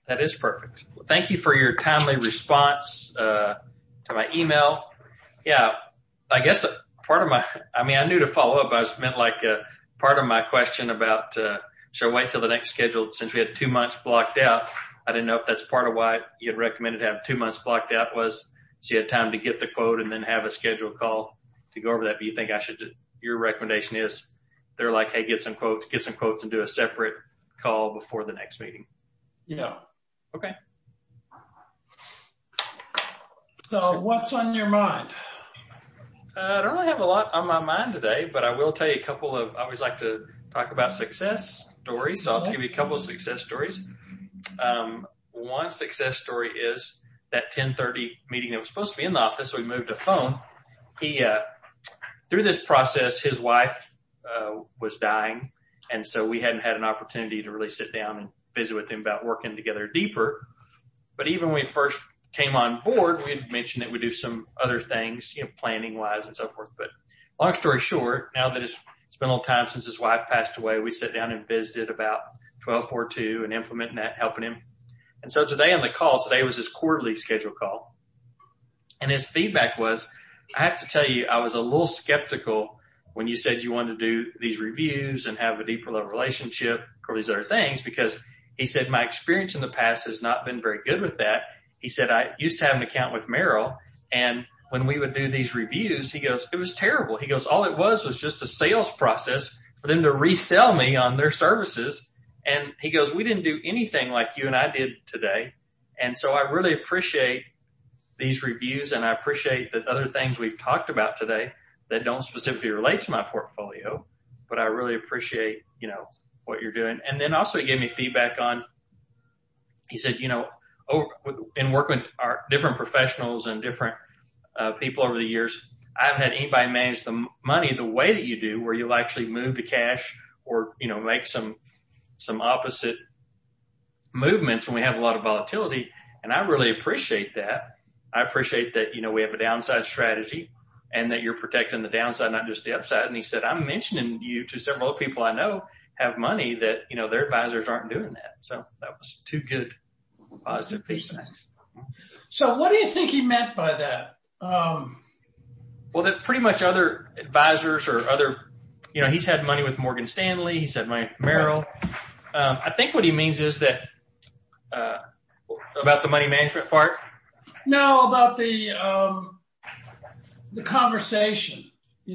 That is perfect. Well, thank you for your timely response to my email. Yeah, I guess I knew to follow up. I just meant part of my question about should I wait till the next schedule since we had 2 months blocked out. I didn't know if that's part of why you had recommended to have 2 months blocked out was so you had time to get the quote and then have a scheduled call to go over that. But you think your recommendation is they're like, hey, get some quotes and do a separate call before the next meeting. Yeah. Okay. So what's on your mind? I don't really have a lot on my mind today, but I will tell you I always like to talk about success stories. So I'll give you a couple of success stories. One success story is that 10:30 meeting that was supposed to be in the office. So we moved to phone. Through this process, his wife, was dying. And so we hadn't had an opportunity to really sit down and visit with him about working together deeper. But even when we first came on board, we had mentioned that we do some other things, planning wise and so forth. But long story short, now that it's been a little time since his wife passed away, we sat down and visited about 1242 and implementing that, helping him. And so today was his quarterly schedule call. And his feedback was, I have to tell you, I was a little skeptical when you said you wanted to do these reviews and have a deeper level relationship or these other things, because he said, my experience in the past has not been very good with that. He said, I used to have an account with Merrill, and when we would do these reviews, he goes, it was terrible. He goes, all it was just a sales process for them to resell me on their services. And he goes, we didn't do anything like you and I did today. And so I really appreciate these reviews, and I appreciate the other things we've talked about today that don't specifically relate to my portfolio, but I really appreciate, what you're doing. And then also he gave me feedback on, he said, in working with our different professionals and different people over the years, I haven't had anybody manage the money the way that you do, where you'll actually move to cash or, make some opposite movements when we have a lot of volatility. And I really appreciate that. I appreciate that, we have a downside strategy and that you're protecting the downside, not just the upside. And he said, I'm mentioning you to several other people I know have money that, their advisors aren't doing that. So that was two good positive feedbacks. So what do you think he meant by that? Well, that pretty much other advisors or other, he's had money with Morgan Stanley. He's had money with Merrill. I think what he means is that, about the money management part. No, about the conversation,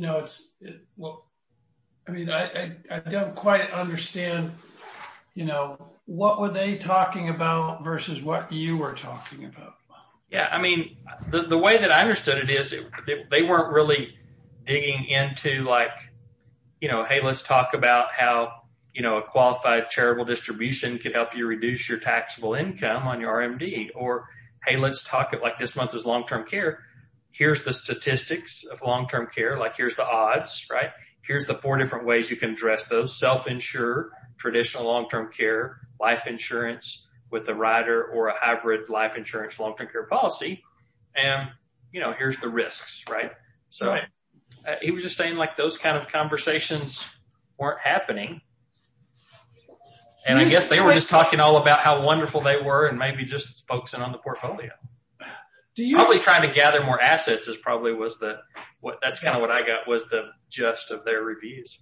I don't quite understand, what were they talking about versus what you were talking about? Yeah, the way that I understood it is they weren't really digging into hey, let's talk about how, a qualified charitable distribution could help you reduce your taxable income on your RMD. Or, hey, let's talk like this month is long-term care. Here's the statistics of long-term care. Here's the odds, right? Here's the 4 different ways you can address those. Self-insure, traditional long-term care, life insurance with a rider or a hybrid life insurance long-term care policy. And, here's the risks, right? So right. He was just saying those kind of conversations weren't happening. And I guess they were just talking all about how wonderful they were and maybe just focusing on the portfolio. Probably trying to gather more assets that's kind of what I got was the gist of their reviews.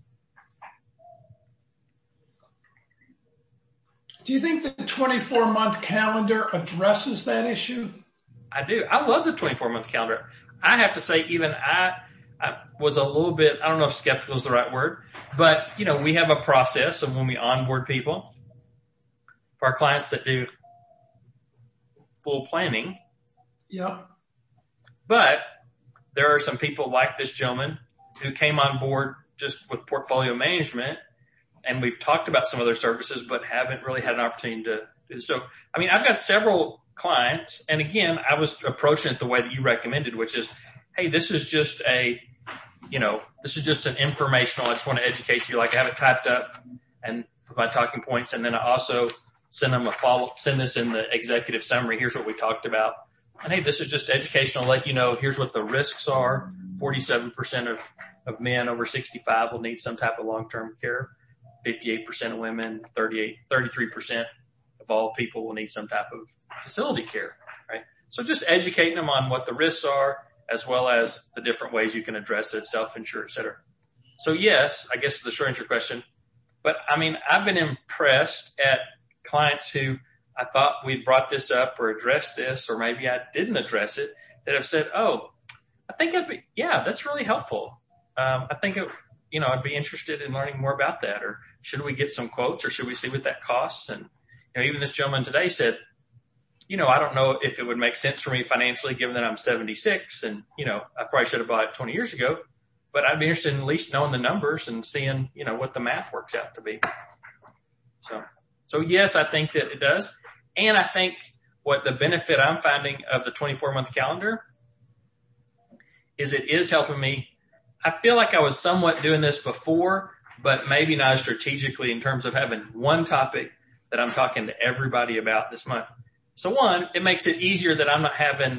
Do you think the 24-month calendar addresses that issue? I do. I love the 24-month calendar. I have to say, even I was a little bit, I don't know if skeptical is the right word, but, we have a process of when we onboard people for our clients that do full planning. Yeah. But there are some people like this gentleman who came on board just with portfolio management, and we've talked about some other services, but haven't really had an opportunity to do so. I've got several clients, and again, I was approaching it the way that you recommended, which is, hey, this is just an informational. I just want to educate you. I have it typed up and put my talking points, and then I also send them send this in the executive summary. Here's what we talked about. And hey, this is just educational. Let you know, here's what the risks are. 47% of men over 65 will need some type of long-term care. 58% of women, 33% of of all people will need some type of facility care, right? So just educating them on what the risks are, as well as the different ways you can address it, self-insure, et cetera. So yes, I guess the short answer question, but I mean, I've been impressed at clients who I thought we'd brought this up or addressed this, or maybe I didn't address it, that have said, oh, I think that's really helpful. I think I'd be interested in learning more about that, or should we get some quotes, or should we see what that costs? And, even this gentleman today said, I don't know if it would make sense for me financially given that I'm 76 and, I probably should have bought it 20 years ago, but I'd be interested in at least knowing the numbers and seeing, what the math works out to be. So yes, I think that it does. And I think what the benefit I'm finding of the 24-month calendar is it is helping me. I feel like I was somewhat doing this before, but maybe not as strategically in terms of having one topic that I'm talking to everybody about this month. So one, it makes it easier that I'm not having,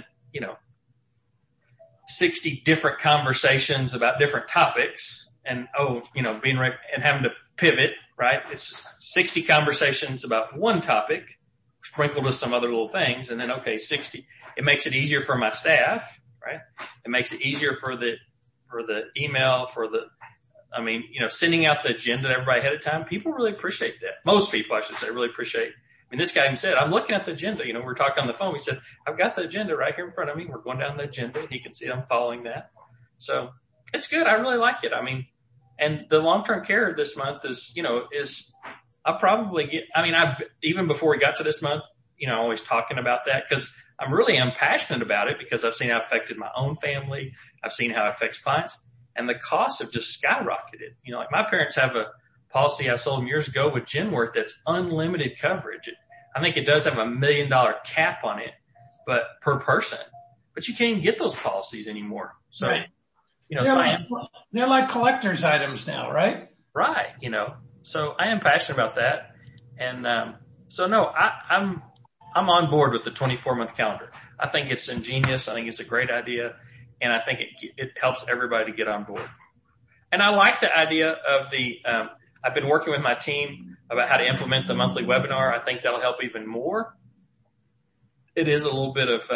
60 different conversations about different topics and, being ready and having to pivot, right? It's just 60 conversations about one topic sprinkled with some other little things. And then, 60, it makes it easier for my staff, right? It makes it easier for the email, sending out the agenda to everybody ahead of time. People really appreciate that. Most people, I should say, really appreciate. This guy even said, I'm looking at the agenda. We were talking on the phone. We said, I've got the agenda right here in front of me. We're going down the agenda. He can see I'm following that. So it's good. I really like it. And the long-term care this month is I'll probably get, I've, even before we got to this month, always talking about that because I'm really passionate about it because I've seen how it affected my own family. I've seen how it affects clients, and the costs have just skyrocketed. Like my parents have a policy I sold them years ago with Genworth that's unlimited coverage. I think it does have $1 million cap on it, but per person, but you can't even get those policies anymore. So, right. They're like collector's items now, right? Right. So I am passionate about that. And, I'm on board with the 24-month calendar. I think it's ingenious. I think it's a great idea. And I think it helps everybody to get on board. And I like the idea of I've been working with my team about how to implement the monthly webinar. I think that'll help even more. It is a little bit of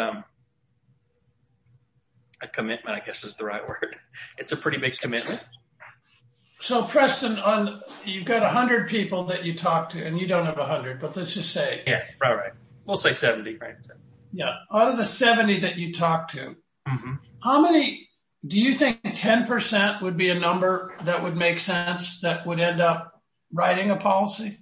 a commitment, I guess is the right word. It's a pretty big commitment. So Preston, you've got 100 people that you talk to, and you don't have 100, but let's just say. Yeah, right. We'll say 70, right? Yeah. Out of the 70 that you talk to, mm-hmm. How many do you think 10% would be a number that would make sense that would end up writing a policy?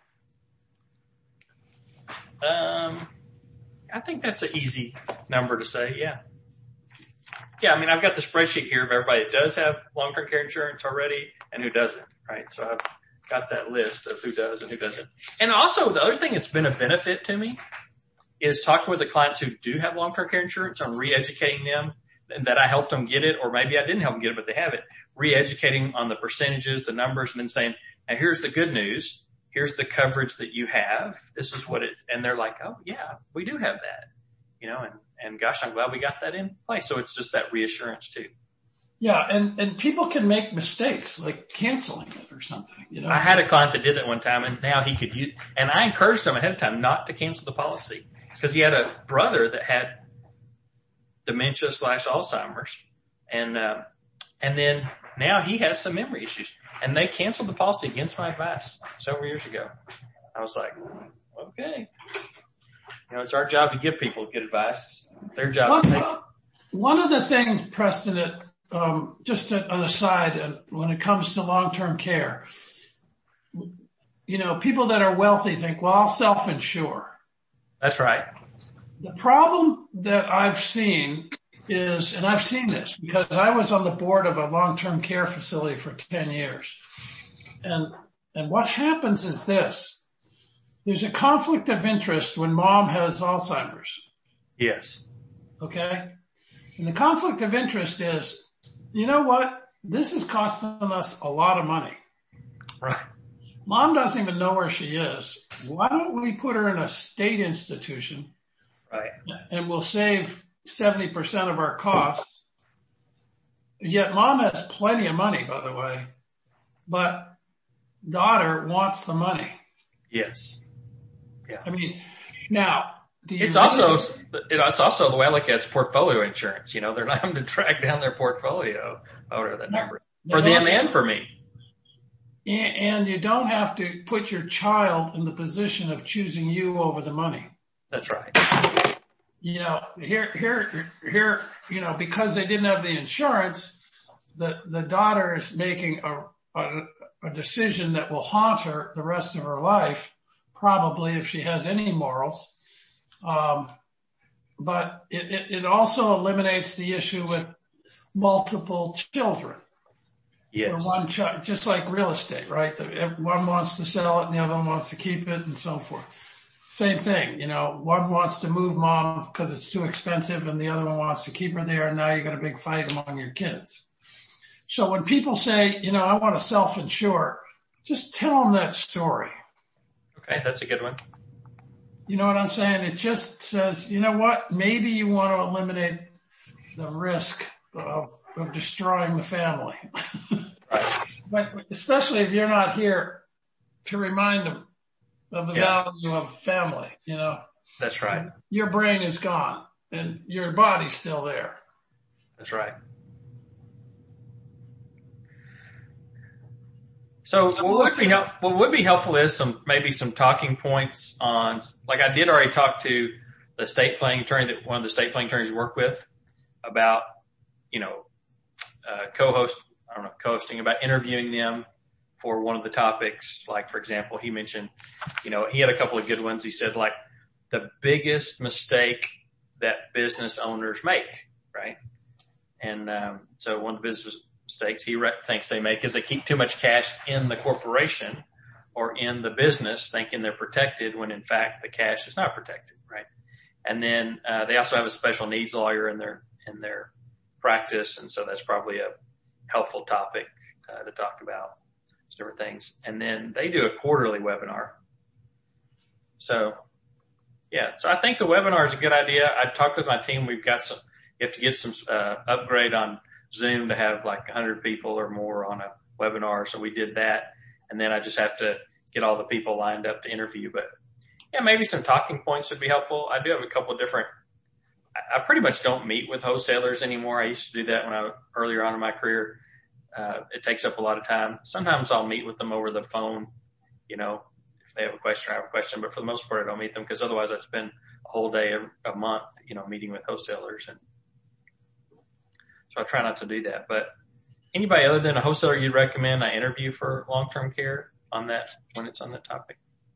I think that's an easy number to say. Yeah. Yeah. I've got the spreadsheet here of everybody that does have long-term care insurance already and who doesn't, right? So I've got that list of who does and who doesn't. And also the other thing that's been a benefit to me is talking with the clients who do have long-term care insurance on re-educating them and that I helped them get it, or maybe I didn't help them get it, but they have it, re-educating on the percentages, the numbers, and then saying, now here's the good news. Here's the coverage that you have. This is what and they're like, oh yeah, we do have that, and gosh, I'm glad we got that in place. So it's just that reassurance too. Yeah. And people can make mistakes like canceling it or something, I had a client that did that one time and now he could use, and I encouraged him ahead of time not to cancel the policy because he had a brother that had dementia / Alzheimer's. And then now he has some memory issues and they canceled the policy against my advice several years ago. I was like, okay, it's our job to give people good advice. Their job. One of the things, Preston, that, just an aside, and when it comes to long-term care, people that are wealthy think, well, I'll self-insure. That's right. The problem that I've seen is, and I've seen this because I was on the board of a long-term care facility for 10 years. And what happens is this. There's a conflict of interest when mom has Alzheimer's. Yes. Okay? And the conflict of interest is, you know what? This is costing us a lot of money. Right. Mom doesn't even know where she is. Why don't we put her in a state institution? Right. And we'll save 70% of our costs. Yet mom has plenty of money, by the way, but daughter wants the money. Yes. Yeah. I mean, now, it's also the way I look at it's portfolio insurance. You know, they're not having to track down their portfolio over that number for them and for me. And you don't have to put your child in the position of choosing you over the money. That's right. You know, here, you know, because they didn't have the insurance, the daughter is making a decision that will haunt her the rest of her life, probably if she has any morals. But it also eliminates the issue with multiple children. Yes. Or one child, just like real estate, right? One wants to sell it and the other one wants to keep it and so forth. Same thing, you know, one wants to move mom because it's too expensive and the other one wants to keep her there, and now you got a big fight among your kids. So when people say, you know, I want to self-insure, just tell them that story. Okay, that's a good one. You know what I'm saying? It just says, you know what? Maybe you want to eliminate the risk of destroying the family. Right. But especially if you're not here to remind them of the value of family, you know. That's right. Your brain is gone and your body's still there. That's right. So what would be helpful is maybe some talking points on, like I did already talk to the estate planning attorney that one of the estate planning attorneys we work with about, you know, co-hosting about interviewing them for one of the topics. Like, for example, he mentioned, you know, he had a couple of good ones. He said, like, the biggest mistake that business owners make, right? And so one of the business mistakes he thinks they make is they keep too much cash in the corporation or in the business thinking they're protected when, in fact, the cash is not protected, right? And then they also have a special needs lawyer in their practice, and so that's probably a helpful topic to talk about different things. And then they do a quarterly webinar. So, yeah. So I think the webinar is a good idea. I talked with my team. You have to get some upgrade on Zoom to have like 100 people or more on a webinar. So we did that. And then I just have to get all the people lined up to interview. But yeah, maybe some talking points would be helpful. I do have a couple of different, I pretty much don't meet with wholesalers anymore. I used to do that earlier on in my career. It takes up a lot of time. Sometimes I'll meet with them over the phone, you know, if they have a question, I have a question, but for the most part, I don't meet them because otherwise I spend a whole day a month, you know, meeting with wholesalers. And so I try not to do that. But anybody other than a wholesaler you'd recommend I interview for long-term care on that, when it's on that topic?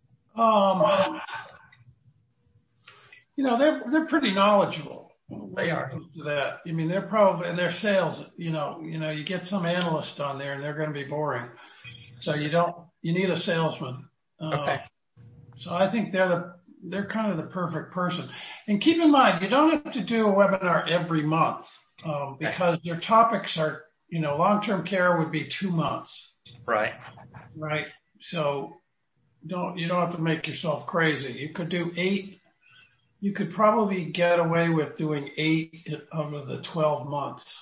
You know, they're pretty knowledgeable. They are. That. I mean, they're probably, and their sales, you know, you get some analyst on there and they're going to be boring. So you need a salesman. Okay. So I think they're kind of the perfect person. And keep in mind, you don't have to do a webinar every month, because your topics are, you know, long-term care would be 2 months. Right. Right. So you don't have to make yourself crazy. You could do 8. You could probably get away with doing 8 over the 12 months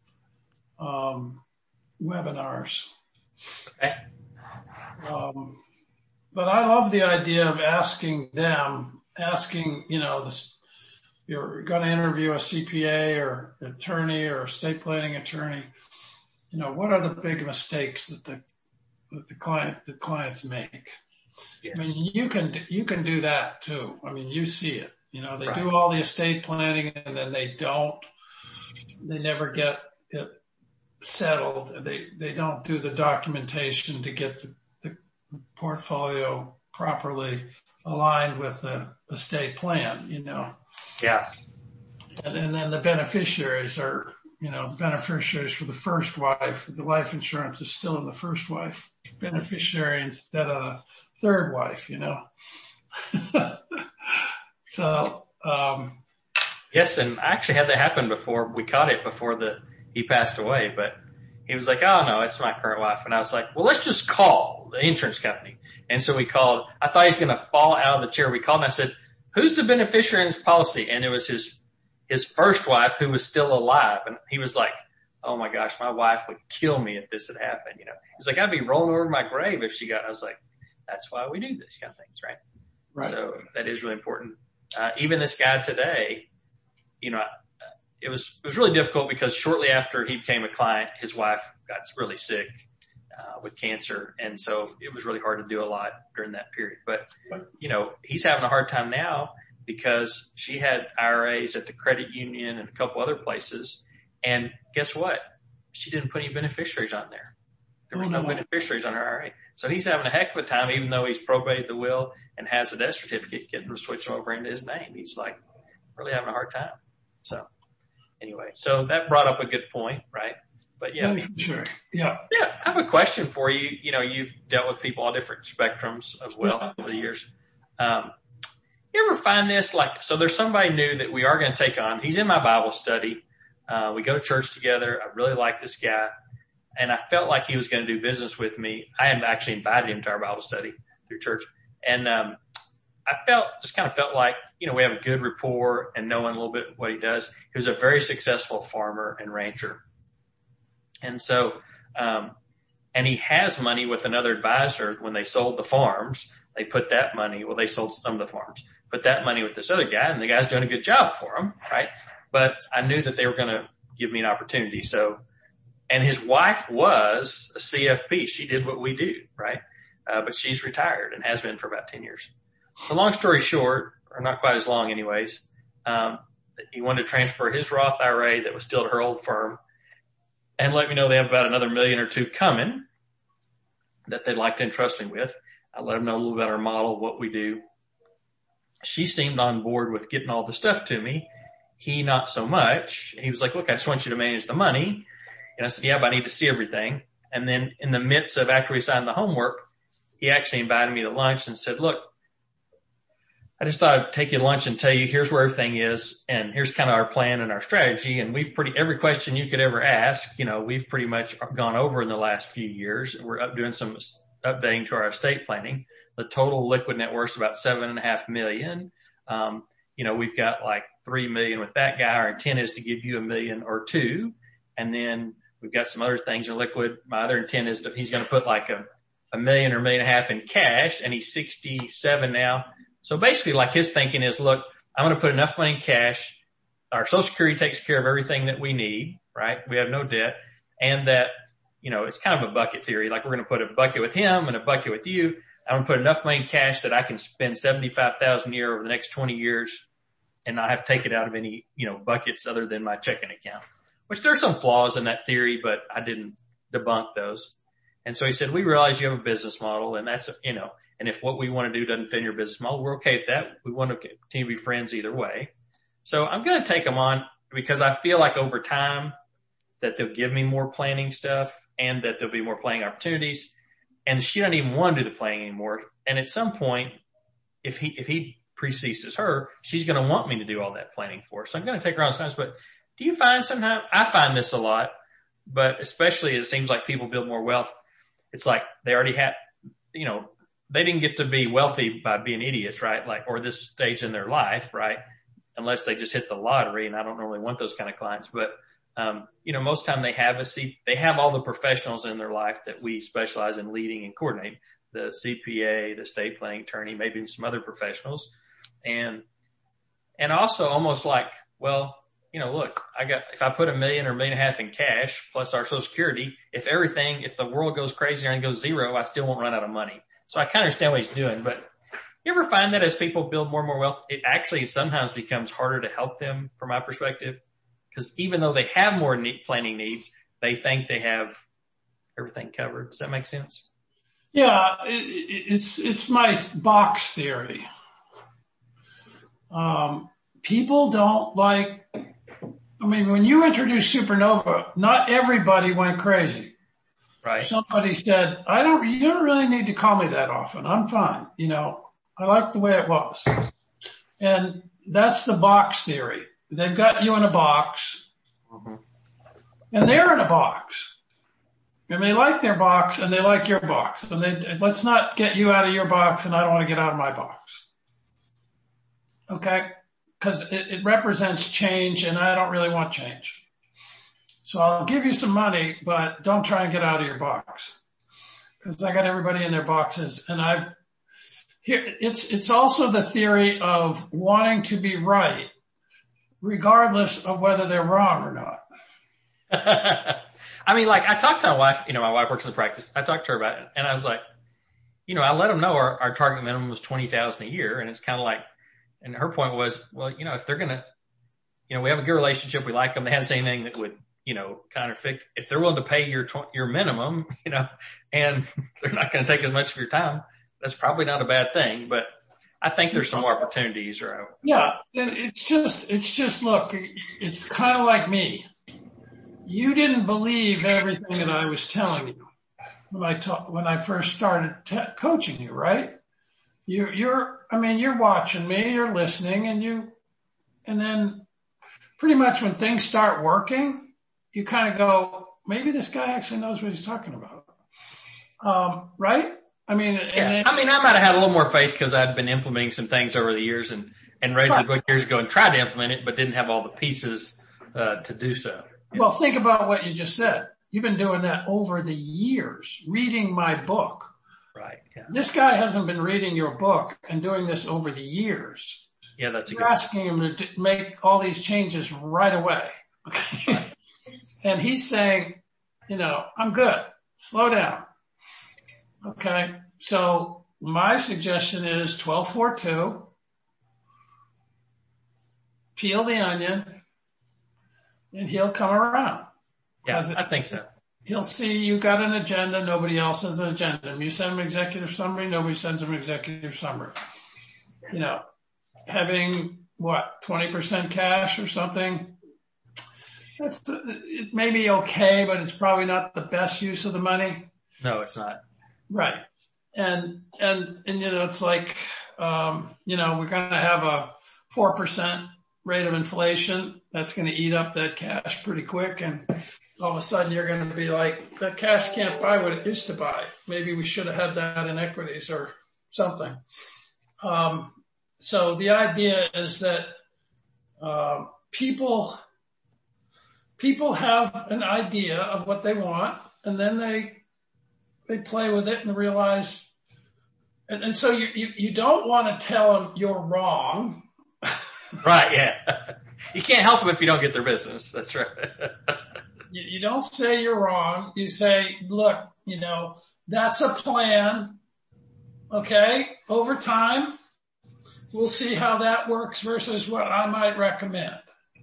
webinars. Okay. But I love the idea of asking, you know, you're going to interview a CPA or attorney or estate planning attorney. You know, what are the big mistakes that the clients make? Yes. I mean, you can do that too. I mean, you see it. You know, they do all the estate planning and then they never get it settled. They don't do the documentation to get the portfolio properly aligned with the estate plan, you know. Yeah. And then the beneficiaries are, you know, the beneficiaries for the first wife. The life insurance is still in the first wife beneficiary instead of the third wife, you know. So, yes, and I actually had that happen before. We caught it before he passed away, but he was like, "Oh no, it's my current wife." And I was like, "Well, let's just call the insurance company." And so we called. I thought he was going to fall out of the chair. We called and I said, "Who's the beneficiary in this policy?" And it was his first wife who was still alive. And he was like, "Oh my gosh, my wife would kill me if this had happened." You know, he's like, "I'd be rolling over my grave if she got." I was like, "That's why we do this kind of things, right?" Right. So that is really important. Even this guy today, it was really difficult because shortly after he became a client, his wife got really sick with cancer. And so it was really hard to do a lot during that period. But, he's having a hard time now because she had IRAs at the credit union and a couple other places. And guess what? She didn't put any beneficiaries on there. There was no beneficiaries on her IRA. So he's having a heck of a time, even though he's probated the will and has a death certificate, getting to switch over into his name. He's like really having a hard time. So anyway, so that brought up a good point, right? But yeah. Sure. Yeah. Yeah. I have a question for you. You've dealt with people all different spectrums of wealth over the years. You ever find this? So there's somebody new that we are going to take on. He's in my Bible study. We go to church together. I really like this guy. And I felt like he was going to do business with me. I had actually invited him to our Bible study through church. And, I kind of felt like, we have a good rapport and knowing a little bit what he does. He was a very successful farmer and rancher. And so, and he has money with another advisor. When they sold the farms, they put that money, they sold some of the farms, put that money with this other guy, and the guy's doing a good job for him, right? But I knew that they were going to give me an opportunity. So, and his wife was a CFP. She did what we do, right? But she's retired and has been for about 10 years. So long story short, or not quite as long anyways, he wanted to transfer his Roth IRA that was still at her old firm and let me know they have about another $1 million or $2 million coming that they'd like to entrust me with. I let them know a little about our model, what we do. She seemed on board with getting all the stuff to me. He not so much. He was like, look, I just want you to manage the money. And I said, yeah, but I need to see everything. And then in the midst of after we signed the homework, he actually invited me to lunch and said, look, I just thought I'd take you to lunch and tell you here's where everything is. And here's kind of our plan and our strategy. And every question you could ever ask, we've pretty much gone over in the last few years. We're doing some updating to our estate planning. The total liquid net worth is about $7.5 million. We've got like $3 million with that guy. Our intent is to give you $1 million or $2 million. And then we've got some other things in liquid. My other intent is that he's going to put like $1 million or $1.5 million in cash, and he's 67 now. So basically, like his thinking is, look, I'm going to put enough money in cash. Our Social Security takes care of everything that we need, right? We have no debt, and that, it's kind of a bucket theory. Like we're going to put a bucket with him and a bucket with you. I'm going to put enough money in cash that I can spend $75,000 a year over the next 20 years and not have to take it out of any, buckets other than my checking account. Which there's some flaws in that theory, but I didn't debunk those. And so he said, we realize you have a business model, and that's, and if what we want to do doesn't fit in your business model, we're okay with that. We want to continue to be friends either way. So I'm going to take them on because I feel like over time that they'll give me more planning stuff and that there'll be more planning opportunities. And she doesn't even want to do the planning anymore. And at some point, if he preceases her, she's going to want me to do all that planning for her. So I'm going to take her on sometimes, but do you find sometimes, I find this a lot, but especially it seems like people build more wealth. It's like they already have, they didn't get to be wealthy by being idiots, right? Like, or this stage in their life, right? Unless they just hit the lottery, and I don't really want those kind of clients, but, most time they have all the professionals in their life that we specialize in leading and coordinating, the CPA, the estate planning attorney, maybe some other professionals. And also almost like, well, look, if I put $1 million or $1.5 million in cash plus our Social Security, if the world goes crazy and goes zero, I still won't run out of money. So I kind of understand what he's doing, but you ever find that as people build more and more wealth, it actually sometimes becomes harder to help them from my perspective? Because even though they have more planning needs, they think they have everything covered. Does that make sense? Yeah, it's my box theory. People don't like, when you introduced Supernova, not everybody went crazy. Right. Somebody said, you don't really need to call me that often. I'm fine. I like the way it was. And that's the box theory. They've got you in a box, and they're in a box, and they like their box, and they like your box, and let's not get you out of your box, and I don't want to get out of my box. Okay? Because it represents change, and I don't really want change. So I'll give you some money, but don't try and get out of your box, because I got everybody in their boxes, and it's also the theory of wanting to be right, regardless of whether they're wrong or not. I mean, like I talked to my wife, my wife works in the practice. I talked to her about it and I was like, I let them know our target minimum was 20,000 a year. And it's kind of like, and her point was, well, if they're going to, we have a good relationship. We like them. They haven't said anything that would, contradict. If they're willing to pay your minimum, and they're not going to take as much of your time, that's probably not a bad thing. But I think there's some more opportunities. Yeah. It's just, look, it's kind of like me. You didn't believe everything that I was telling you when I first started coaching you, right? You're watching me, you're listening, and then pretty much when things start working, you kind of go, maybe this guy actually knows what he's talking about. Right? I mean, I might have had a little more faith because I'd been implementing some things over the years and read the book years ago and tried to implement it, but didn't have all the pieces, to do so. Well, think about what you just said. You've been doing that over the years, reading my book. Right. Yeah. This guy hasn't been reading your book and doing this over the years. Yeah, that's You're asking him to make all these changes right away. Okay. Right. And he's saying, I'm good. Slow down. Okay. So my suggestion is 12-4-2. Peel the onion and he'll come around. Yeah, I think so. He'll see you got an agenda. Nobody else has an agenda. You send him executive summary. Nobody sends him executive summary. Having 20% cash or something. It may be okay, but it's probably not the best use of the money. No, it's not. Right. And it's like, we're going to have a 4% rate of inflation. That's going to eat up that cash pretty quick. And all of a sudden you're going to be like, that cash can't buy what it used to buy. Maybe we should have had that in equities or something. So the idea is that, people have an idea of what they want and then they play with it and realize, and so you don't want to tell them you're wrong. Right. Yeah. You can't help them if you don't get their business. That's right. You don't say you're wrong. You say, look, that's a plan. Okay. Over time, we'll see how that works versus what I might recommend.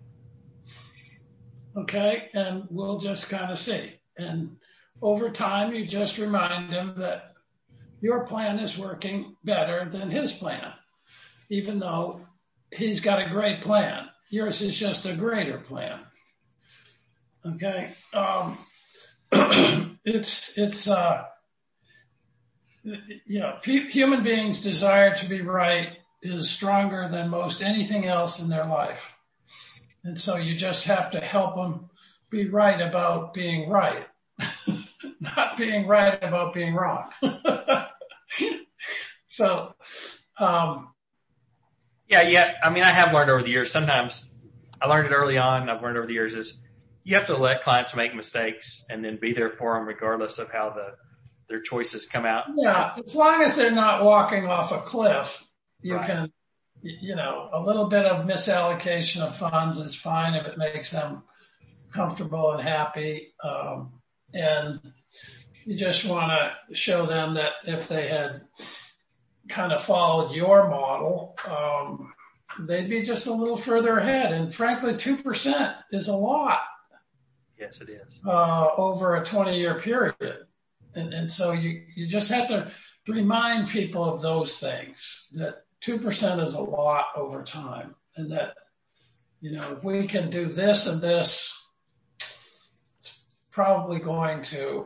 Okay. And we'll just kind of see. And over time, you just remind him that your plan is working better than his plan, even though he's got a great plan. Yours is just a greater plan. Okay. Human beings' desire to be right is stronger than most anything else in their life. And so you just have to help them be right about being right, not being right about being wrong. So, Yeah. I have learned over the years, sometimes I learned it early on. I've learned over the years is you have to let clients make mistakes and then be there for them regardless of how their choices come out. Yeah. As long as they're not walking off a cliff, you right. can, a little bit of misallocation of funds is fine if it makes them comfortable and happy. And you just want to show them that if they had kind of followed your model, they'd be just a little further ahead. And frankly, 2% is a lot. Yes, it is. Over a 20-year period. And so you just have to remind people of those things, that 2% is a lot over time. And that, if we can do this and this, it's probably going to,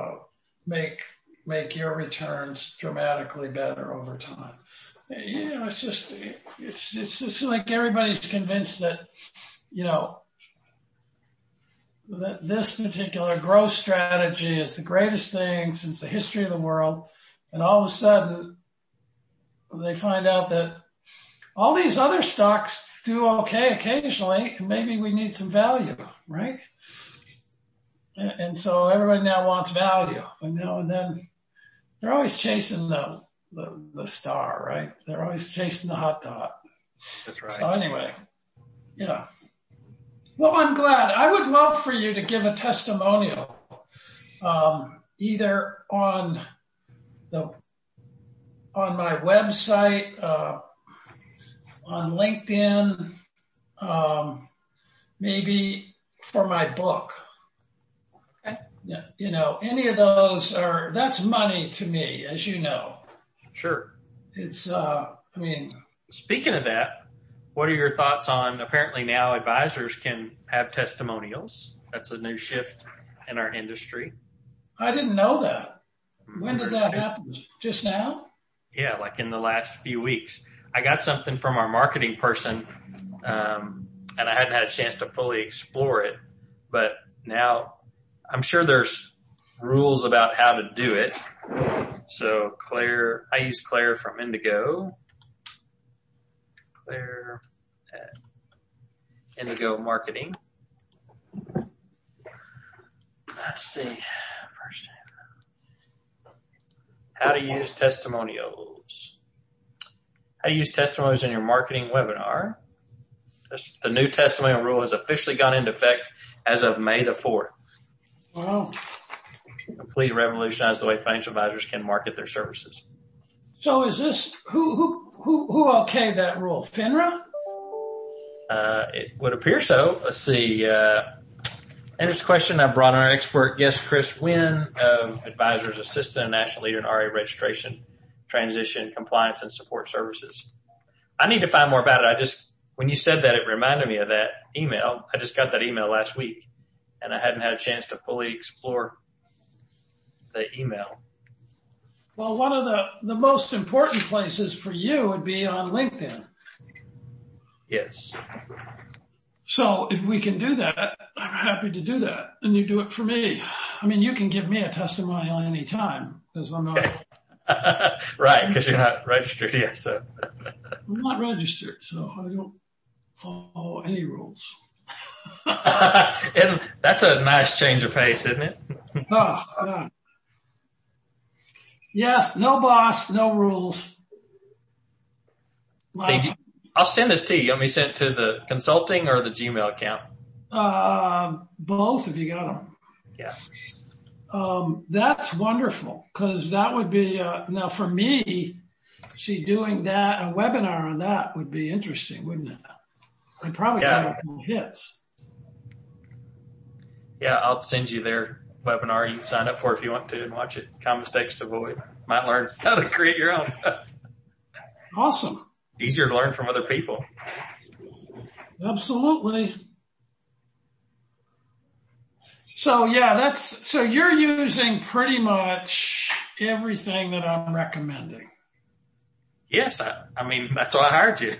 make your returns dramatically better over time. It's just like everybody's convinced that, that this particular growth strategy is the greatest thing since the history of the world. And all of a sudden they find out that all these other stocks do okay occasionally, and maybe we need some value, right? And so everybody now wants value, and now and then they're always chasing the the star, right? They're always chasing the hot dot. That's right. So anyway, yeah. Well, I'm glad. I would love for you to give a testimonial, either on my website, on LinkedIn, maybe for my book. Okay. Yeah, any of those that's money to me, as you know. Sure. It's, Speaking of that, what are your thoughts on apparently now advisors can have testimonials? That's a new shift in our industry. I didn't know that. When did that happen? Just now? Yeah, like in the last few weeks. I got something from our marketing person, and I hadn't had a chance to fully explore it, but now I'm sure there's rules about how to do it. So Claire, I use Claire from Indigo. Claire at Indigo Marketing. Let's see. First, how to use testimonials. How to use testimonials in your marketing webinar. The new testimonial rule has officially gone into effect as of May the 4th. Wow. Completely revolutionized the way financial advisors can market their services. So is this, who okayed that rule? FINRA? It would appear so. Let's see. And there's a question I brought on our expert guest, Chris Wynn, of Advisors Assistant and National Leader in RA Registration, Transition, Compliance, and Support Services. I need to find more about it. When you said that, it reminded me of that email. I just got that email last week, and I hadn't had a chance to fully explore the email. Well, one of the most important places for you would be on LinkedIn. Yes. So if we can do that, I'm happy to do that. And you do it for me. I mean, you can give me a testimonial anytime because I'm not. Right, because you're not registered yet. So I'm not registered, so I don't follow any rules. And that's a nice change of pace, isn't it? Oh, God. Yes, no boss, no rules. I'll send this to you. You want me to send it to the consulting or the Gmail account? Both if you got them. Yeah. That's wonderful because that would be, now for me, doing that, a webinar on that would be interesting, wouldn't it? I'd probably get a couple hits. Yeah, I'll send you their webinar. You can sign up for it if you want to and watch it. Common mistakes to avoid. Might learn how to create your own. Awesome. Easier to learn from other people. Absolutely. So yeah, so you're using pretty much everything that I'm recommending. Yes, I mean, that's why I hired you.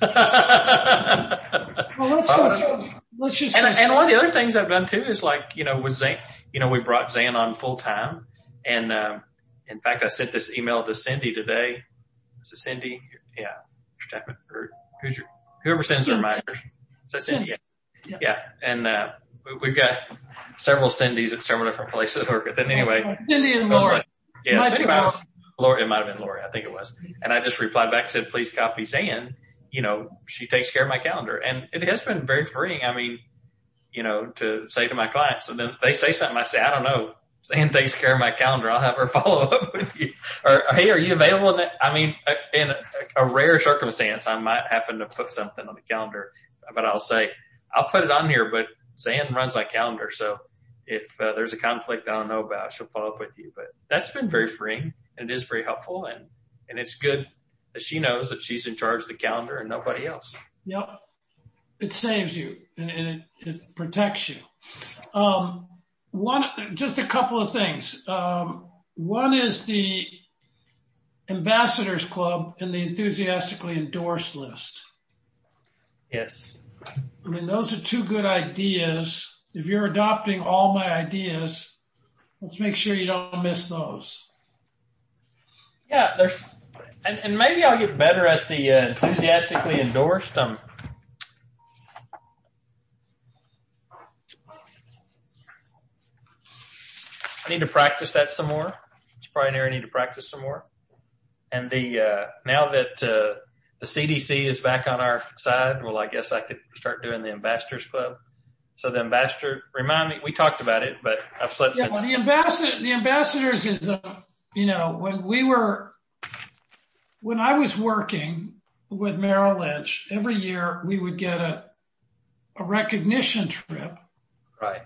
Well, let's just. And one of the other things I've done too is like, with Zan, we brought Zan on full time. And, in fact, I sent this email to Cindy today. Is it Cindy? Yeah. Or whoever sends the reminders. Is that Cindy? Yeah. And, we've got several Cindy's at several different places to work with. And anyway. Cindy and Laura. Yeah. So anyway, Laura, it might have been Laura. I think it was. And I just replied back and said, please copy Zan. She takes care of my calendar. And it has been very freeing. I mean, to say to my clients, and then they say something, I say, I don't know. Zan takes care of my calendar. I'll have her follow up with you. Or, hey, are you available? In a rare circumstance, I might happen to put something on the calendar, but I'll say, I'll put it on here, but Zan runs my calendar. So if there's a conflict I don't know about, she'll follow up with you. But that's been very freeing, and it is very helpful. And it's good that she knows that she's in charge of the calendar and nobody else. Yep. It saves you and it protects you. Just a couple of things. One is the Ambassadors Club and the enthusiastically endorsed list. Yes. I mean, those are two good ideas. If you're adopting all my ideas, let's make sure you don't miss those. Yeah, and maybe I'll get better at the enthusiastically endorsed. I need to practice that some more. It's probably an area I need to practice some more. And now that the CDC is back on our side, well, I guess I could start doing the Ambassadors Club. So the ambassador, remind me, we talked about it, but I've slept since. The ambassadors is when I was working with Merrill Lynch, every year we would get a recognition trip. Right.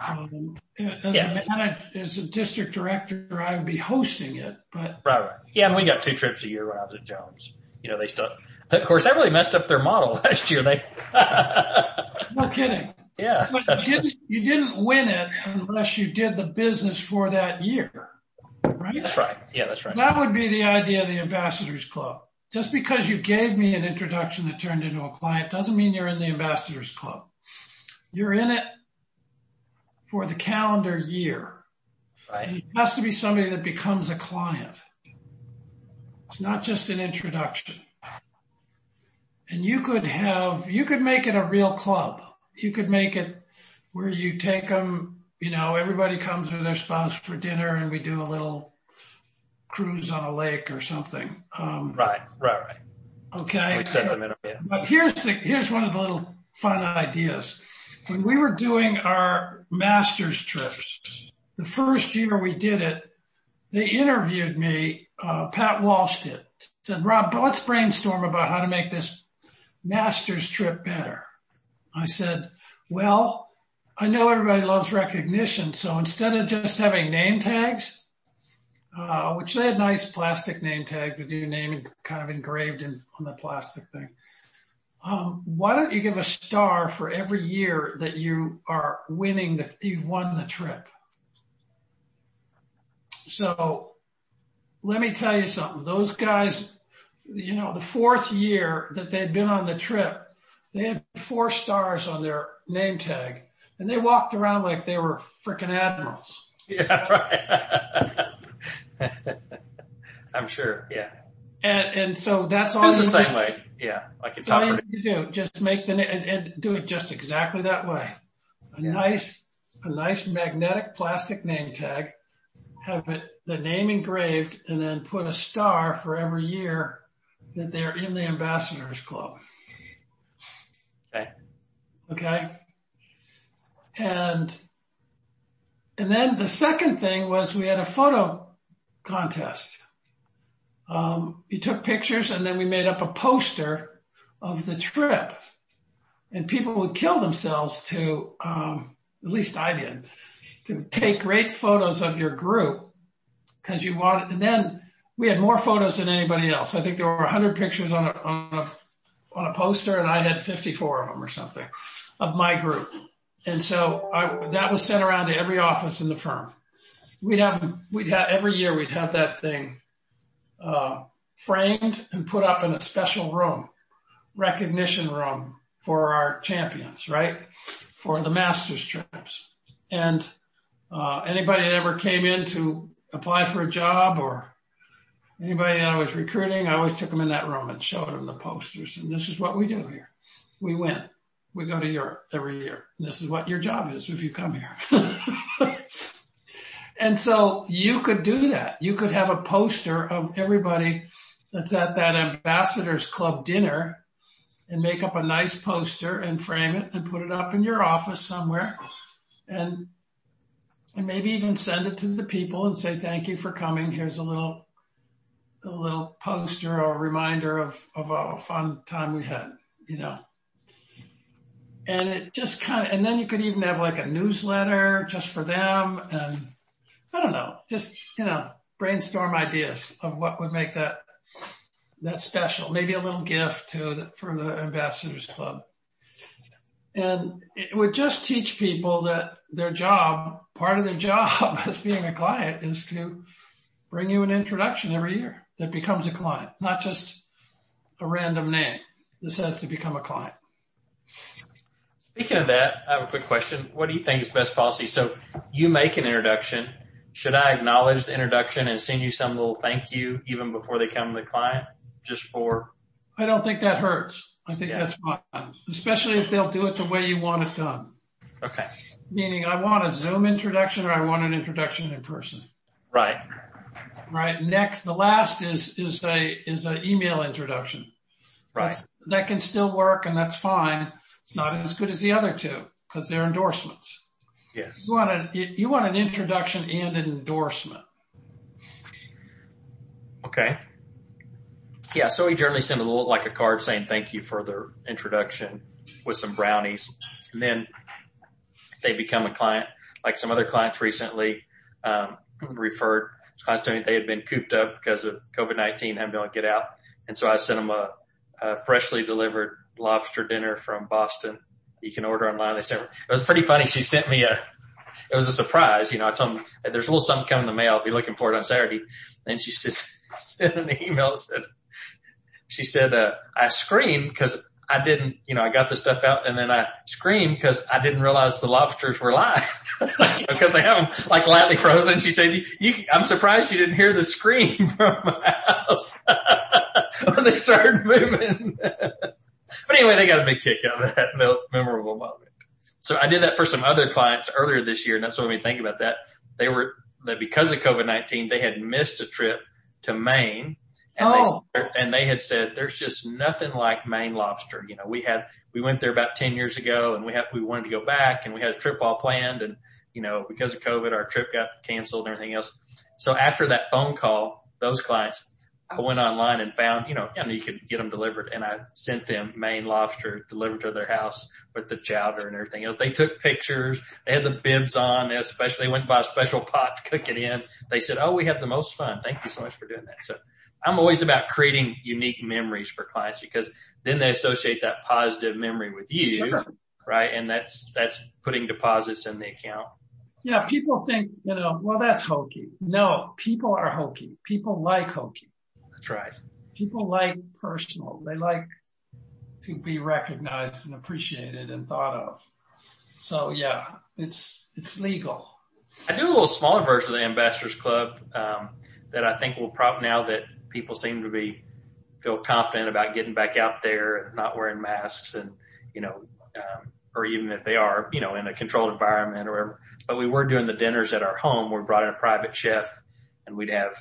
As a district director, I would be hosting it, but. Right. Yeah. And we got 2 trips a year when I was at Jones. They still, of course, that really messed up their model last year. No kidding. Yeah. But you didn't win it unless you did the business for that year, right? That's right. Yeah, that's right. That would be the idea of the Ambassadors Club. Just because you gave me an introduction that turned into a client doesn't mean you're in the Ambassadors Club. You're in it for the calendar year. Right. And it has to be somebody that becomes a client. It's not just an introduction. And you could make it a real club. You could make it where you take them, everybody comes with their spouse for dinner and we do a little cruise on a lake or something. Right. Okay. We set them in. Yeah. But here's one of the little fun ideas. When we were doing our master's trips, the first year we did it, they interviewed me, Pat Walsh did, said, Rob, let's brainstorm about how to make this master's trip better. I said, well, I know everybody loves recognition, so instead of just having name tags, which they had nice plastic name tags with your name kind of engraved on the plastic thing, why don't you give a star for every year that you are you've won the trip? So let me tell you something. Those guys, the 4th year that they'd been on the trip, they had 4 stars on their name tag, and they walked around like they were frickin' admirals. Yeah, right. I'm sure. Yeah. And so that's all. It's the same way. Yeah. Like it's all you need to do. Just make and do it just exactly that way. A nice magnetic plastic name tag. Have the name engraved, and then put a star for every year that they're in the Ambassadors Club. Okay. And then the second thing was we had a photo contest. You took pictures and then we made up a poster of the trip, and people would kill themselves to, at least I did, to take great photos of your group because you wanted, and then we had more photos than anybody else. I think there were 100 pictures on a poster, and I had 54 of them or something of my group. And so that was sent around to every office in the firm. Every year we'd have that thing, framed and put up in a special room, recognition room for our champions, right? For the master's trips. And, anybody that ever came in to apply for a job or anybody that I was recruiting, I always took them in that room and showed them the posters. And this is what we do here. We win. We go to Europe every year. And this is what your job is if you come here. And so you could do that. You could have a poster of everybody that's at that Ambassadors Club dinner and make up a nice poster and frame it and put it up in your office somewhere and maybe even send it to the people and say, thank you for coming. Here's a little poster or a reminder of a fun time we had, And it just and then you could even have like a newsletter just for them. And I don't know, just, brainstorm ideas of what would make that special. Maybe a little gift for the Ambassadors Club. And it would just teach people that part of their job as being a client is to bring you an introduction every year that becomes a client, not just a random name. This has to become a client. Speaking of that, I have a quick question. What do you think is best policy? So you make an introduction. Should I acknowledge the introduction and send you some little thank you even before they come to the client? I don't think that hurts. I think that's fine, especially if they'll do it the way you want it done. Okay. Meaning I want a Zoom introduction or I want an introduction in person. Right. Right. Next, the last is a email introduction. Right. That can still work, and that's fine. It's not as good as the other two because they're endorsements. Yes. You want an introduction and an endorsement. Okay. Yeah. So we generally send like a card saying thank you for the introduction with some brownies, and then if they become a client, like some other clients recently referred clients to me, they had been cooped up because of COVID-19, hadn't been able to get out, and so I sent them a freshly delivered lobster dinner from Boston. You can order online. It was pretty funny. She sent me it was a surprise. I told them there's a little something coming in the mail. I'll be looking for it on Saturday. And she sent an email. She said, I screamed because I didn't, I got the stuff out and then I screamed because I didn't realize the lobsters were live because they have them like lightly frozen. She said, I'm surprised you didn't hear the scream from my house when they started moving. But anyway, they got a big kick out of that memorable moment. So I did that for some other clients earlier this year, and that's what made me think about that. Because of COVID-19, they had missed a trip to Maine, and they had said there's just nothing like Maine lobster. We went there about 10 years ago, and we wanted to go back, and we had a trip all planned, and because of COVID, our trip got canceled and everything else. So after that phone call, those clients, I went online and found, you could get them delivered, and I sent them Maine lobster delivered to their house with the chowder and everything else. They took pictures. They had the bibs on. They went and bought a special pot to cook it in. They said, "Oh, we had the most fun. Thank you so much for doing that." So I'm always about creating unique memories for clients because then they associate that positive memory with you, sure. Right? And that's putting deposits in the account. Yeah, people think, well, that's hokey. No, people are hokey. People like hokey. That's right. People like personal. They like to be recognized and appreciated and thought of. So yeah, it's legal. I do a little smaller version of the Ambassadors Club that I think will now that people seem to feel confident about getting back out there and not wearing masks and or even if they are in a controlled environment or whatever. But we were doing the dinners at our home. We brought in a private chef, and we'd have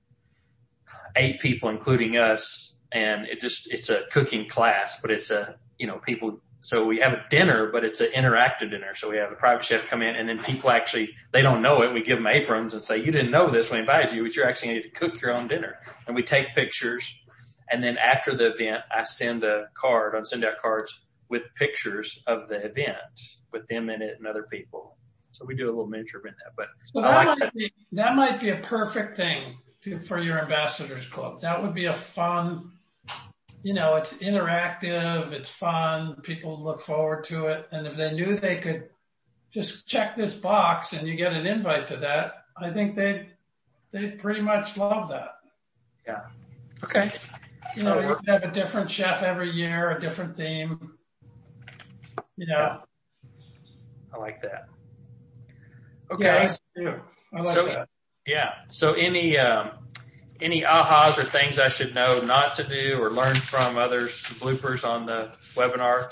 8 people, including us, and it's a cooking class, but it's people. So we have a dinner, but it's an interactive dinner. So we have a private chef come in, and then people they don't know it. We give them aprons and say, "You didn't know this when we invited you, but you're actually going to cook your own dinner." And we take pictures, and then after the event, I send out cards with pictures of the event with them in it and other people. So we do a little miniature event that. But so that might be a perfect thing for your Ambassadors Club. That would be a fun, it's interactive, it's fun, people look forward to it. And if they knew they could just check this box and you get an invite to that, I think they'd pretty much love that. Yeah. Okay. You could have a different chef every year, a different theme. Yeah. I like that. Okay. Yeah, I like that. Yeah. So any ahas or things I should know not to do or learn from others, bloopers on the webinar?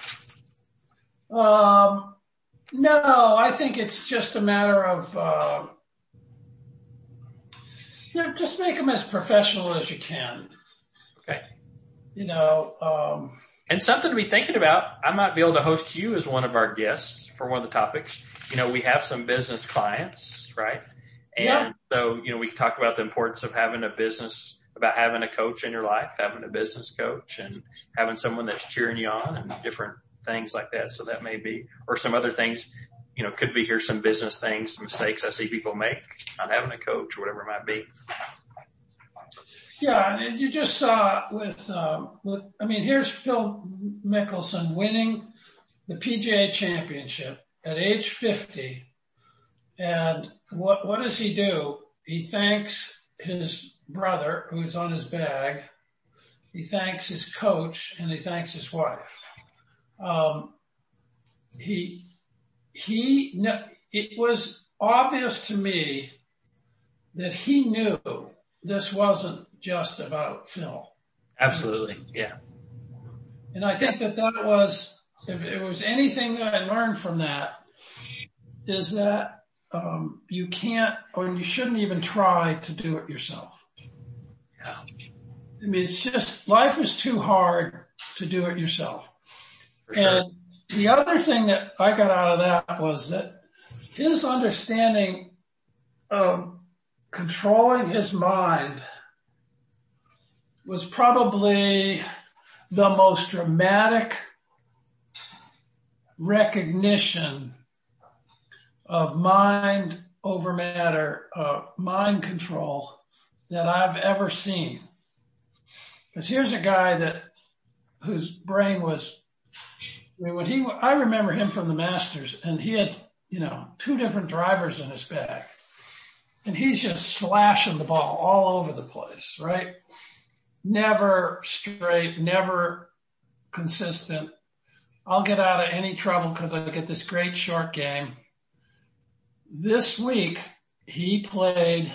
No, I think it's just a matter of, just make them as professional as you can. Okay. And something to be thinking about, I might be able to host you as one of our guests for one of the topics. We have some business clients, right? And so, we talk about the importance of having a business, about having a coach in your life, having a business coach and having someone that's cheering you on and different things like that. So that may be, or some other things, could be here some business things, mistakes I see people make, not having a coach or whatever it might be. Yeah, and you just saw here's Phil Mickelson winning the PGA Championship at age 50. And what does he do? He thanks his brother who's on his bag. He thanks his coach and he thanks his wife. It was obvious to me that he knew this wasn't just about Phil. Absolutely. Yeah. And I think that was, if it was anything that I learned from that, is that you can't, or you shouldn't even try to do it yourself. I mean, it's just, life is too hard to do it yourself. For sure. And the other thing that I got out of that was that his understanding of controlling his mind was probably the most dramatic recognition of mind over matter, mind control that I've ever seen. Because here's a guy whose brain was, I remember him from the Masters, and he had, 2 different drivers in his bag, and he's just slashing the ball all over the place, right? Never straight, never consistent. I'll get out of any trouble because I get this great short game. This week, he played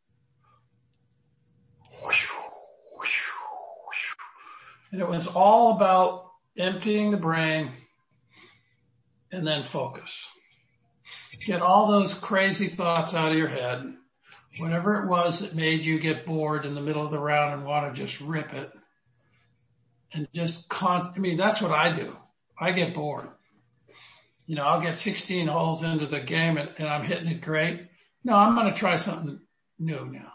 and it was all about emptying the brain and then focus. Get all those crazy thoughts out of your head. Whatever it was that made you get bored in the middle of the round and want to just rip it. And just that's what I do. I get bored. I'll get 16 holes into the game and I'm hitting it great. No, I'm going to try something new now.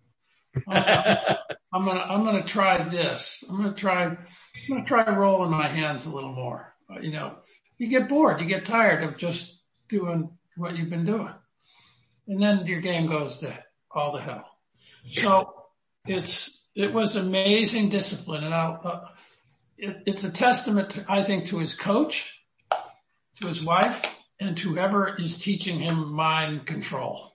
I'm going to try this. I'm going to try rolling my hands a little more. You get bored. You get tired of just doing what you've been doing. And then your game goes to all the hell. So it was amazing discipline. And it's a testament, I think, to his coach, to his wife, and to whoever is teaching him mind control.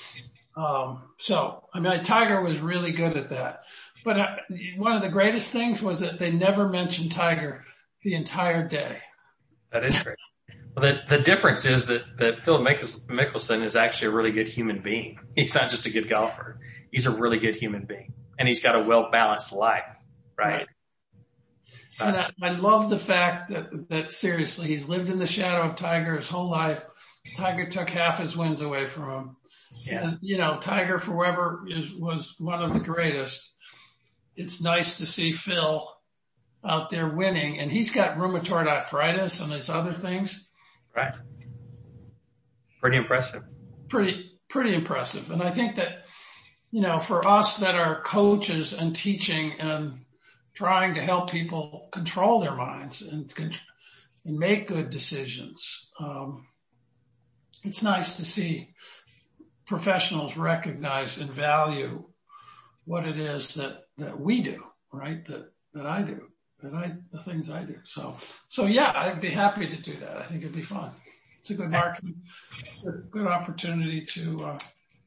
Tiger was really good at that. But one of the greatest things was that they never mentioned Tiger the entire day. That is great. Well, the difference is that Phil Mickelson is actually a really good human being. He's not just a good golfer. He's a really good human being. And he's got a well-balanced life, right? And I love the fact that seriously, he's lived in the shadow of Tiger his whole life. Tiger took half his wins away from him. Yeah. And, Tiger, for whoever was one of the greatest. It's nice to see Phil out there winning, and he's got rheumatoid arthritis and his other things. Right. Pretty impressive. Pretty impressive. And I think that, for us that are coaches and teaching and trying to help people control their minds and make good decisions, it's nice to see professionals recognize and value what it is that we do, right? That I do, the things I do. So yeah, I'd be happy to do that. I think it'd be fun. It's a good marketing, good opportunity to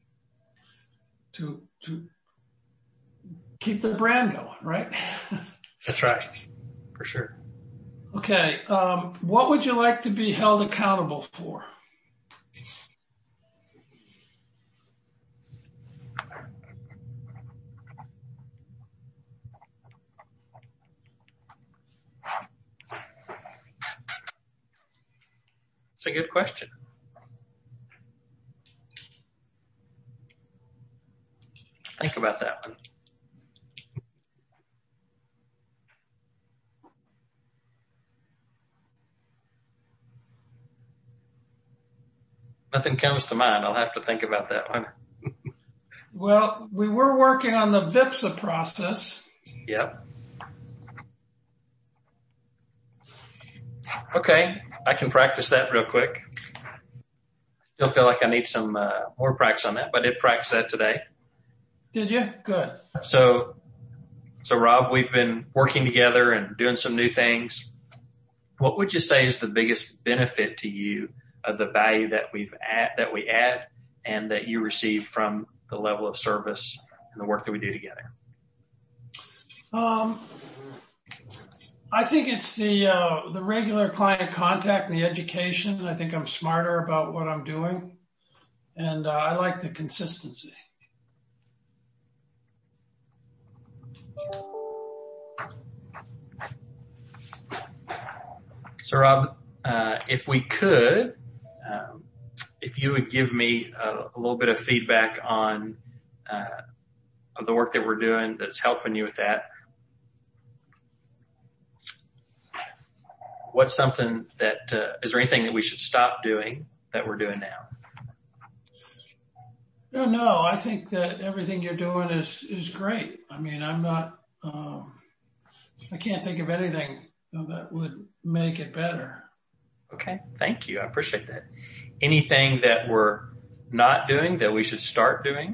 keep the brand going, right? That's right. For sure. Okay. What would you like to be held accountable for? It's a good question. Think about that one. Nothing comes to mind. I'll have to think about that one. Well, we were working on the VIPSA process. Yep. Okay. I can practice that real quick. Still feel like I need some more practice on that, but I did practice that today. Did you? Good. So Rob, we've been working together and doing some new things. What would you say is the biggest benefit to you of the value that we add and that you receive from the level of service and the work that we do together? I think it's the regular client contact and the education. I think I'm smarter about what I'm doing, and I like the consistency. So Rob, if we could, if you would give me a little bit of feedback on of the work that we're doing that's helping you with that. What's something that, is there anything that we should stop doing that we're doing now? No, I think that everything you're doing is great. I mean, I can't think of anything that would make it better. Okay. Thank you. I appreciate that. Anything that we're not doing that we should start doing?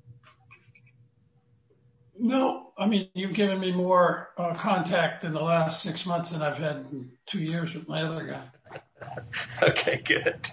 No, I mean, you've given me more contact in the last 6 months than I've had in 2 years with my other guy. Okay, good.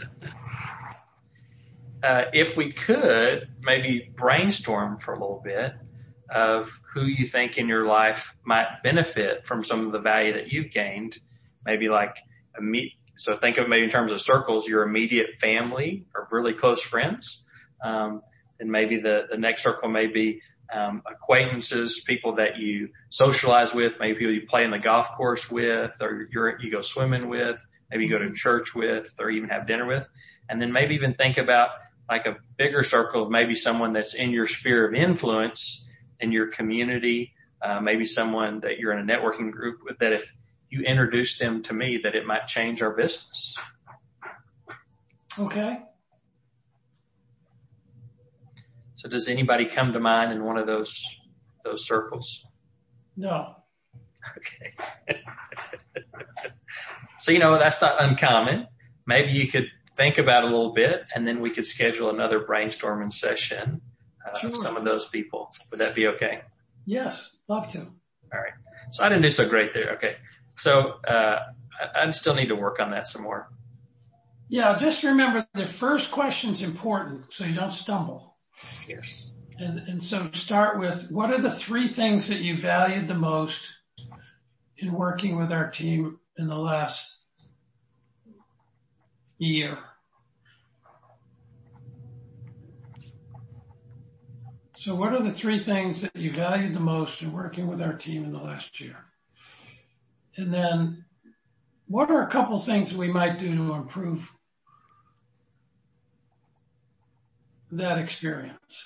If we could maybe brainstorm for a little bit of who you think in your life might benefit from some of the value that you've gained, maybe like so think of maybe in terms of circles, your immediate family or really close friends. And maybe the next circle may be acquaintances, people that you socialize with, maybe people you play in the golf course with, or you go swimming with, maybe you go to church with, or even have dinner with. And then maybe even think about like a bigger circle of maybe someone that's in your sphere of influence in your community, maybe someone that you're in a networking group with, that if you introduce them to me, that it might change our business. Okay. So does anybody come to mind in one of those circles? No. Okay. So, that's not uncommon. Maybe you could think about it a little bit, and then we could schedule another brainstorming session of some of those people. Would that be okay? Yes, love to. All right. So I didn't do so great there. Okay. So I still need to work on that some more. Yeah, just remember the first question's important so you don't stumble. Yes. And so start with, what are the 3 things that you valued the most in working with our team in the last year? So what are the 3 things that you valued the most in working with our team in the last year? And then what are a couple things we might do to improve that experience?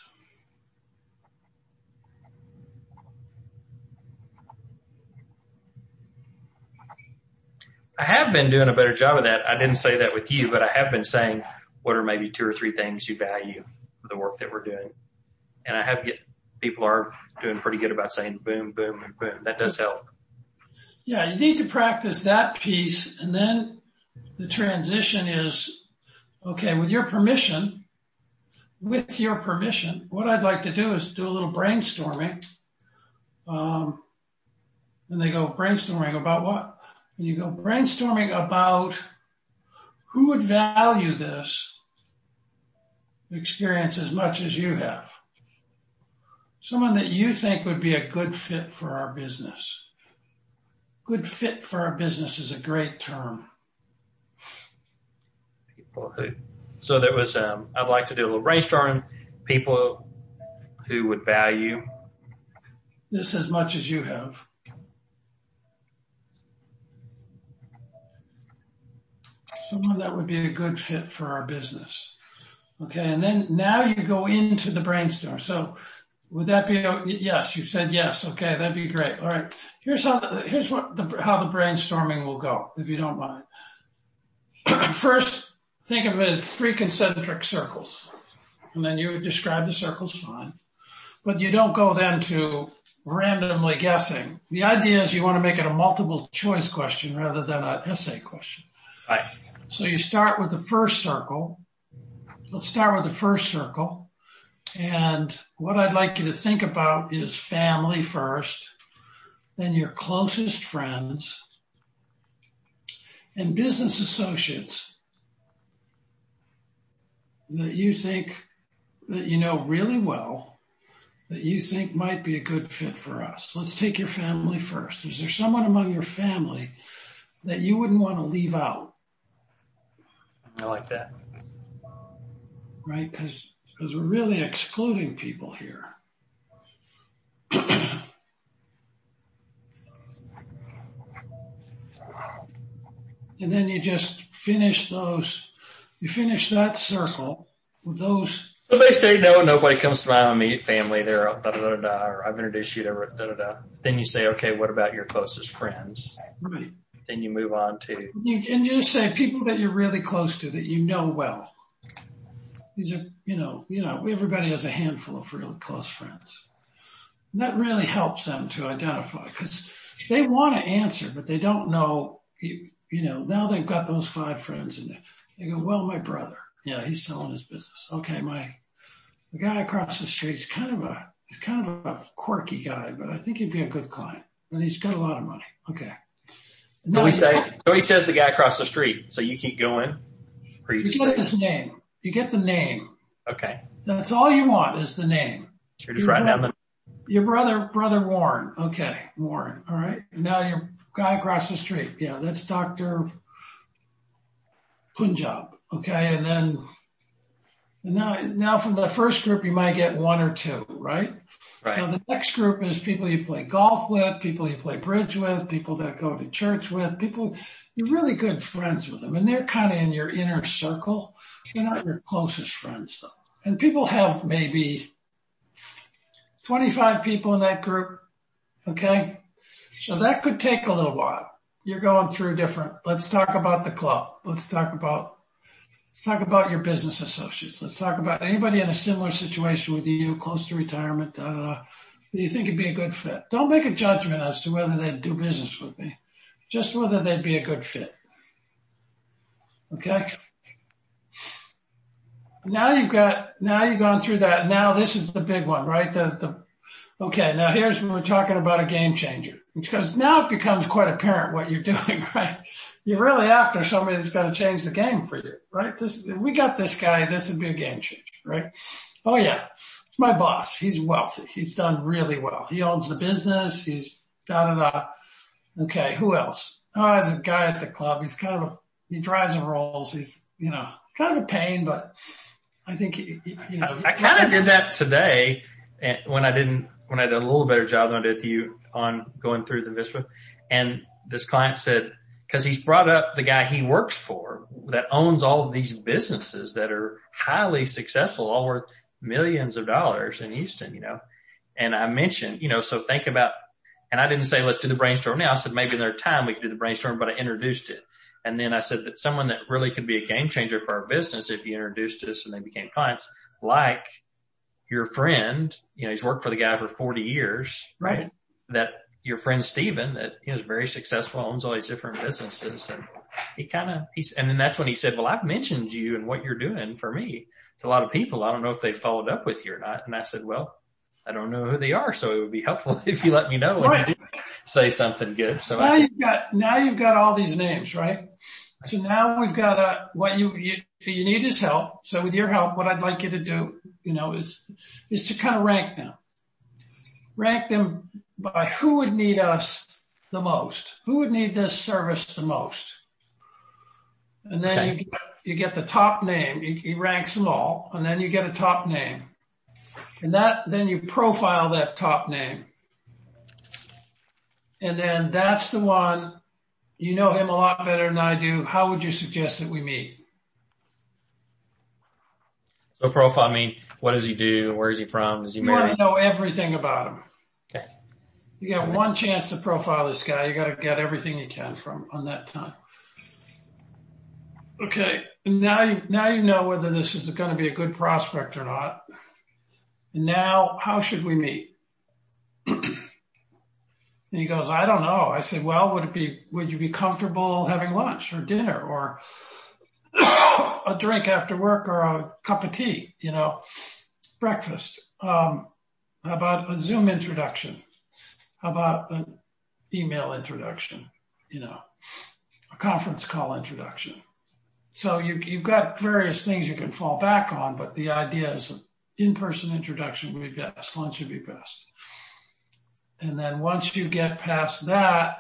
I have been doing a better job of that. I didn't say that with you, but I have been saying what are maybe 2 or 3 things you value for the work that we're doing. And people are doing pretty good about saying boom, boom, and boom. That does help. Yeah, you need to practice that piece. And then the transition is, okay, with your permission, what I'd like to do is do a little brainstorming. And they go, brainstorming about what? And you go, brainstorming about who would value this experience as much as you have. Someone that you think would be a good fit for our business. Good fit for our business is a great term. So there was, I'd like to do a little brainstorming. People who would value this as much as you have. Someone that would be a good fit for our business. Okay, and then now you go into the brainstorm. So would that be, yes, you said yes. Okay, that'd be great. All right, here's how the brainstorming will go, if you don't mind. First, think of it as 3 concentric circles. And then you would describe the circles fine. But you don't go then to randomly guessing. The idea is you want to make it a multiple choice question rather than an essay question. Right. So you start with the first circle. Let's start with the first circle. And what I'd like you to think about is family first, then your closest friends, and business associates that you think that you know really well, that you think might be a good fit for us. Let's take your family first. Is there someone among your family that you wouldn't want to leave out? I like that. Right? Because we're really excluding people here. And then you just finish that circle with those So they say, no, nobody comes to my immediate family. They're da-da-da-da, or I've introduced you to da-da-da. Then you say, okay, what about your closest friends? Right. Then you move on to. And you just say people that you're really close to, that you know well. These are, everybody has a handful of really close friends. And that really helps them to identify, because they want to answer, but they don't know, now they've got those 5 friends and they go, well, my brother, yeah, he's selling his business. Okay. The guy across the street is kind of a quirky guy, but I think he'd be a good client, and he's got a lot of money. Okay. So he says the guy across the street. So you keep going, or you get his name. You get the name. Okay. That's all you want is the name. So you're just writing down your brother Warren. Okay, Warren. All right. Now your guy across the street. Yeah, that's Dr. Punjab. Okay, and then now from the first group you might get 1 or 2, right? Right. Now the next group is people you play golf with, people you play bridge with, people that go to church with, people you're really good friends with them, and they're kind of in your inner circle. They're not your closest friends though. And people have maybe 25 people in that group. Okay. So that could take a little while. You're going through let's talk about the club. Let's talk about your business associates. Let's talk about anybody in a similar situation with you, close to retirement, do you think it'd be a good fit? Don't make a judgment as to whether they'd do business with me, just whether they'd be a good fit. Okay. Now you've gone through that. Now this is the big one, right? Okay. Now here's when we're talking about a game changer, because now it becomes quite apparent what you're doing, right? You're really after somebody that's going to change the game for you, right? If we got this guy, this would be a game changer, right? Oh yeah. It's my boss. He's wealthy. He's done really well. He owns the business. He's da-da-da. Okay. Who else? Oh, there's a guy at the club. He drives and rolls. He's, kind of a pain, but I think, I kind of did that today when I did a little better job than I did with you on going through the Vispa. And this client said, because he's brought up the guy he works for that owns all of these businesses that are highly successful, all worth millions of dollars in Houston, and I mentioned, so think about, and I didn't say, let's do the brainstorm now. I said, maybe another time we could do the brainstorm, but I introduced it. And then I said that someone that really could be a game changer for our business, if you introduced us and they became clients, like your friend, he's worked for the guy for 40 years, right? That your friend Steven, that is very successful, owns all these different businesses. And and then that's when he said, well, I've mentioned you and what you're doing for me to a lot of people. I don't know if they followed up with you or not. And I said, well, I don't know who they are, so it would be helpful if you let me know when you do say something good. So now you've got all these names, right? So now we've got what you need is help. So with your help, what I'd like you to do, is to kind of rank them. Rank them by who would need us the most, who would need this service the most. And then you get the top name. He ranks them all, and then you get a top name. And then you profile that top name. And then that's the one, you know him a lot better than I do. How would you suggest that we meet? So profile, what does he do? Where is he from? Is he married? You want to know everything about him. Okay. You got one chance to profile this guy. You got to get everything you can from on that time. Okay. Now you know whether this is going to be a good prospect or not. And now, how should we meet? And he goes, I don't know. I said, well, would you be comfortable having lunch or dinner or a drink after work or a cup of tea, breakfast? How about a Zoom introduction? How about an email introduction? A conference call introduction. So you've got various things you can fall back on, but the idea is an in-person introduction would be best. Lunch would be best. And then once you get past that,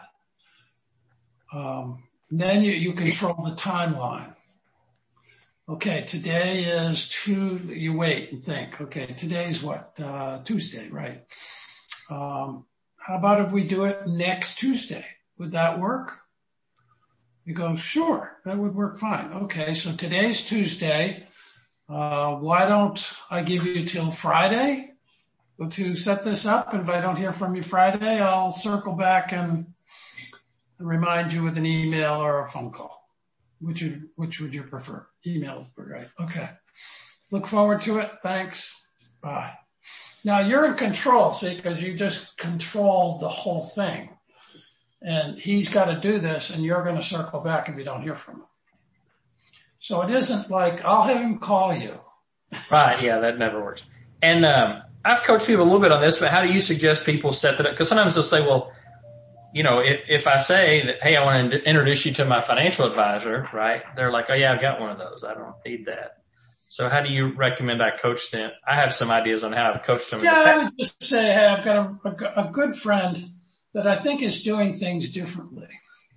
then you control the timeline. Okay, today is you wait and think, okay, today's what? Tuesday, right? How about if we do it next Tuesday? Would that work? You go, sure, that would work fine. Okay, so today's Tuesday. Why don't I give you till Friday to set this up? And if I don't hear from you Friday, I'll circle back and remind you with an email or a phone call. Which would you prefer? Email is great. Okay. Look forward to it. Thanks. Bye. Now you're in control, see, because you just controlled the whole thing. And he's got to do this, and you're going to circle back if you don't hear from him. So it isn't like I'll have him call you. Right. Yeah, that never works. And I've coached people a little bit on this, but how do you suggest people set that up? Because sometimes they'll say, well, you know, if I say that, hey, I want to introduce you to my financial advisor, right? They're like, oh, yeah, I've got one of those. I don't need that. So how do you recommend I coach them? I have some ideas on how I've coached them. Yeah, I would just say, hey, I've got a good friend that I think is doing things differently.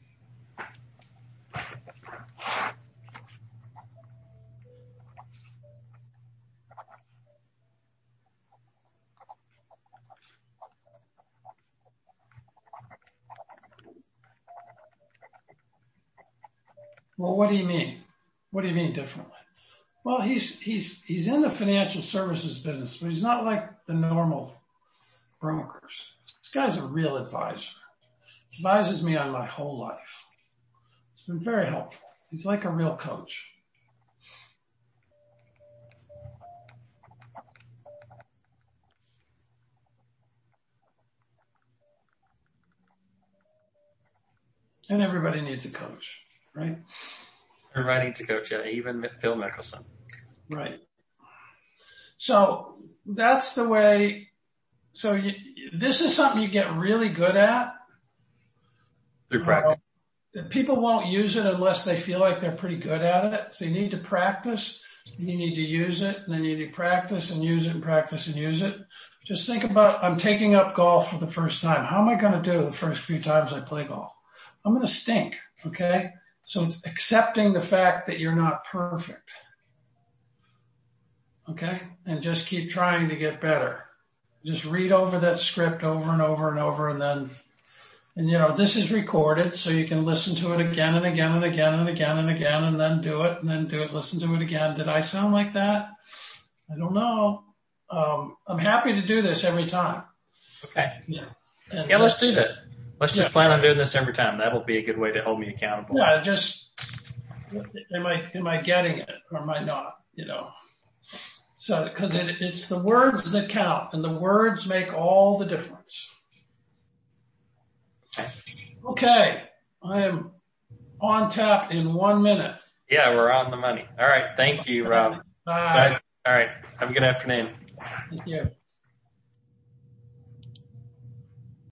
Well, what do you mean? What do you mean differently? Well, he's in the financial services business, but he's not like the normal brokers. This guy's a real advisor. Advises me on my whole life. It's been very helpful. He's like a real coach. And everybody needs a coach, right? Everybody needs a coach, yeah, even Phil Mickelson. Right. So that's the way. So this is something you get really good at. Through practice. People won't use it unless they feel like they're pretty good at it. So you need to practice. You need to use it, and then you need to practice and use it and practice and use it. Just think about, I'm taking up golf for the first time. How am I going to do the first few times I play golf? I'm going to stink, okay? So it's accepting the fact that you're not perfect, okay? And just keep trying to get better. Just read over that script over and over and over, and you know, this is recorded, so you can listen to it again and again and again and again and again, and then do it, listen to it again. Did I sound like that? I don't know. I'm happy to do this every time. Okay. Yeah, let's do that. Let's just plan on doing this every time. That'll be a good way to hold me accountable. Yeah, just, am I getting it or am I not, you know? So, because it's the words that count, and the words make all the difference. Okay, I am on tap in 1 minute. Yeah, we're on the money. All right, thank you, Rob. Bye. All right, have a good afternoon. Thank you.